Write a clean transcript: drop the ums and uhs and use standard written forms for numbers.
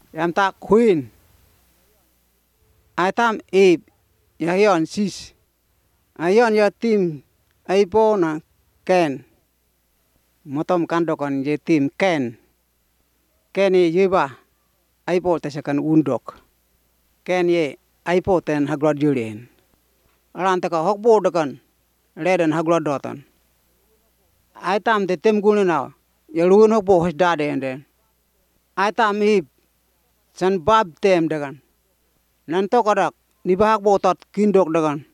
Yam ta queen. I tam Abe. Yayon sis. Ayon ya tim. Aipo na Ken. Motom kandokan je tim Ken. Ken ye yeba. Aipo tesakan undok. Ken ye aipo ten haglod julen. Aran taka hokbo dokan. Leden haglod dotan. I tam te tem gune now. Yaluun hokbo hos dade enden. I tam Abe. San bab tem dagan. Nanto kadak. Nibahak botot kindok dagan.